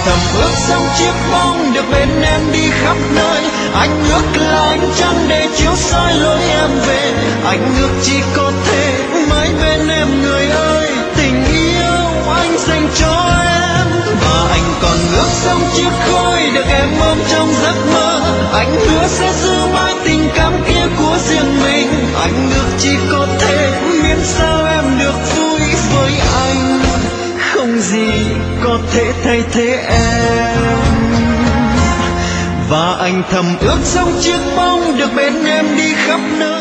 thầm ước sống chiếc bóng được bên em đi khắp nơi. Anh ước là ánh trăng để chiếu soi lối em về. Anh ước chỉ có thể mãi bên em người ơi. Tình yêu anh dành cho em. Và anh còn ước sống chiếc khói được em ôm trong giấc mơ. Anh hứa sẽ giữ mãi tình cảm kia của riêng mình. Anh ước chỉ có thể miễn sao em được vui với anh. Không gì có thể thay thế em. Và anh thầm ước sống chiếc bóng được bên em đi khắp nơi.